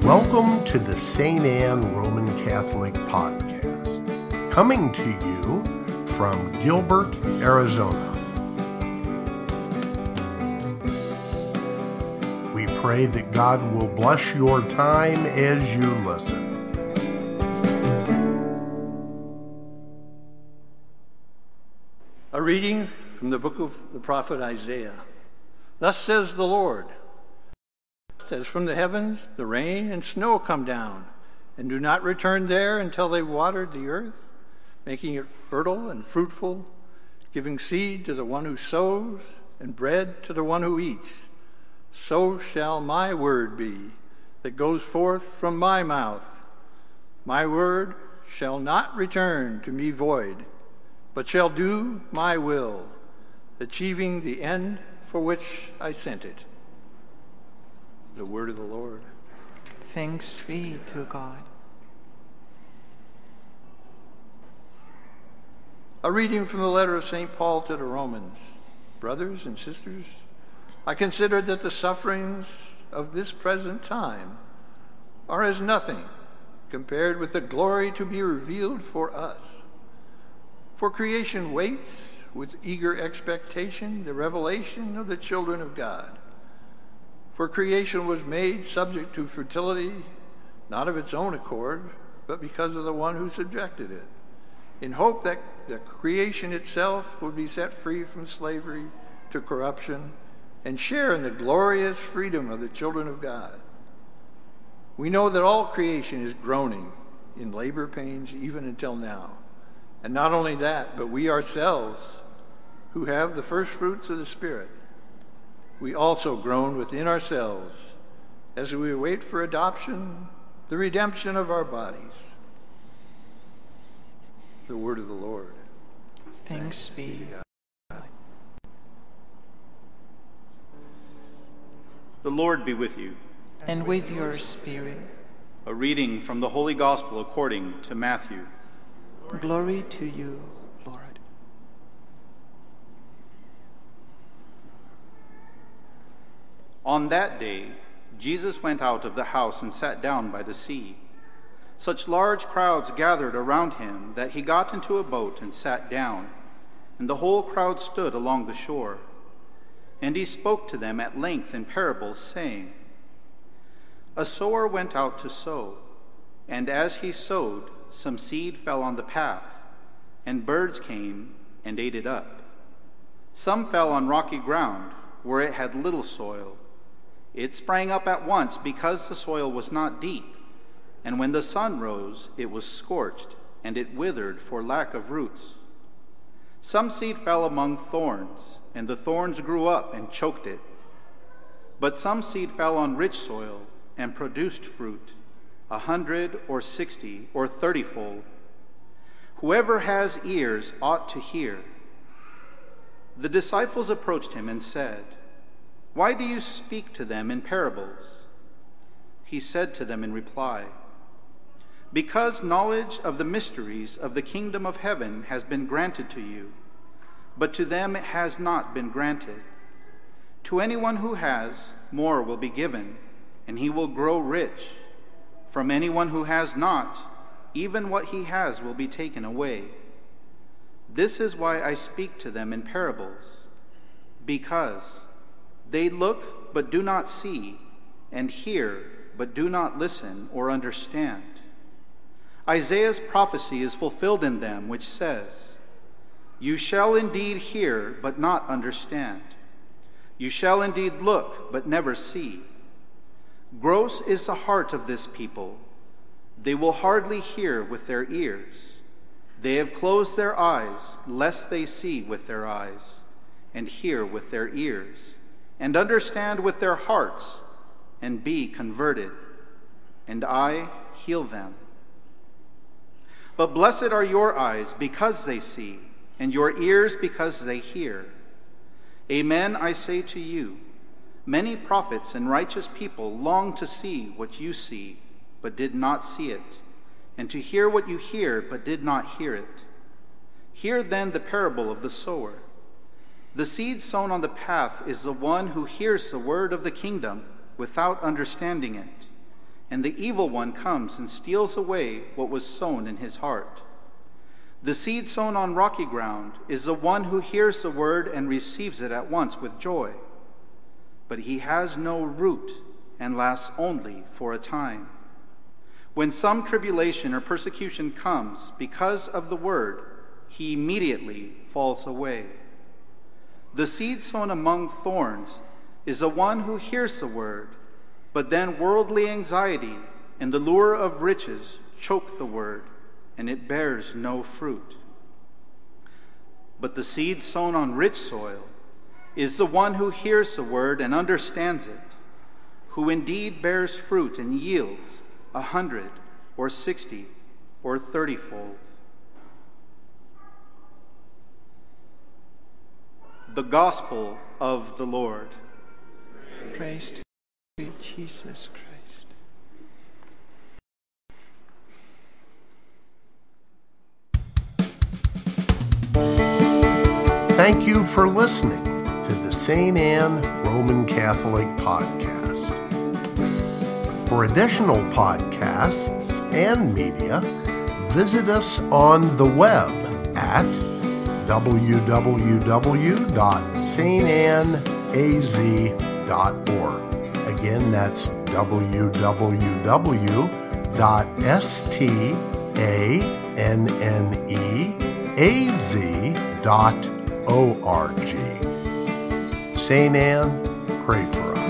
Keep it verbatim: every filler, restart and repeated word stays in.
Welcome to the Saint Anne Roman Catholic Podcast, coming to you from Gilbert, Arizona. We pray that God will bless your time as you listen. A reading from the book of the prophet Isaiah. Thus says the Lord, as from the heavens the rain and snow come down, and do not return there until they've watered the earth, making it fertile and fruitful, giving seed to the one who sows and bread to the one who eats, so shall my word be that goes forth from my mouth. My word shall not return to me void, but shall do my will, achieving the end for which I sent it. The word of the Lord. Thanks be to God. A reading from the letter of Saint Paul to the Romans. Brothers and sisters, I consider that the sufferings of this present time are as nothing compared with the glory to be revealed for us. For creation waits with eager expectation the revelation of the children of God. For creation was made subject to fertility, not of its own accord, but because of the one who subjected it, in hope that the creation itself would be set free from slavery to corruption and share in the glorious freedom of the children of God. We know that all creation is groaning in labor pains even until now. And not only that, but we ourselves, who have the first fruits of the Spirit, we also groan within ourselves as we wait for adoption, the redemption of our bodies. The word of the Lord. Thanks be to God. The Lord be with you. And with your spirit. A reading from the Holy Gospel according to Matthew. Glory to you, Lord. On that day, Jesus went out of the house and sat down by the sea. Such large crowds gathered around him that he got into a boat and sat down, and the whole crowd stood along the shore. And he spoke to them at length in parables, saying, A sower went out to sow, and as he sowed, some seed fell on the path, and birds came and ate it up. Some fell on rocky ground, where it had little soil. It sprang up at once because the soil was not deep, and when the sun rose, it was scorched, and it withered for lack of roots. Some seed fell among thorns, and the thorns grew up and choked it. But some seed fell on rich soil and produced fruit, a hundred or sixty or thirty-fold. Whoever has ears ought to hear. The disciples approached him and said, Why do you speak to them in parables? He said to them in reply, Because knowledge of the mysteries of the kingdom of heaven has been granted to you, but to them it has not been granted. To anyone who has, more will be given, and he will grow rich. From anyone who has not, even what he has will be taken away. This is why I speak to them in parables, because they look but do not see, and hear but do not listen or understand. Isaiah's prophecy is fulfilled in them, which says, You shall indeed hear but not understand. You shall indeed look but never see. Gross is the heart of this people. They will hardly hear with their ears. They have closed their eyes, lest they see with their eyes, and hear with their ears, and understand with their hearts, and be converted, and I heal them. But blessed are your eyes because they see, and your ears because they hear. Amen, I say to you, many prophets and righteous people long to see what you see, but did not see it, and to hear what you hear, but did not hear it. Hear then the parable of the sower. The seed sown on the path is the one who hears the word of the kingdom without understanding it. and the evil one comes and steals away what was sown in his heart. The seed sown on rocky ground is the one who hears the word and receives it at once with joy. But he has no root and lasts only for a time. When some tribulation or persecution comes because of the word, he immediately falls away. The seed sown among thorns is the one who hears the word, but then worldly anxiety and the lure of riches choke the word, and it bears no fruit. But the seed sown on rich soil is the one who hears the word and understands it, who indeed bears fruit and yields a hundred or sixty or thirty-fold. The Gospel of the Lord. Praise to you, Jesus Christ. Thank you for listening to the Saint Anne Roman Catholic Podcast. For additional podcasts and media, visit us on the web at w w w dot saint anne a z dot org. Again, that's w w w dot saint anne a z dot org. Saint Anne, pray for us.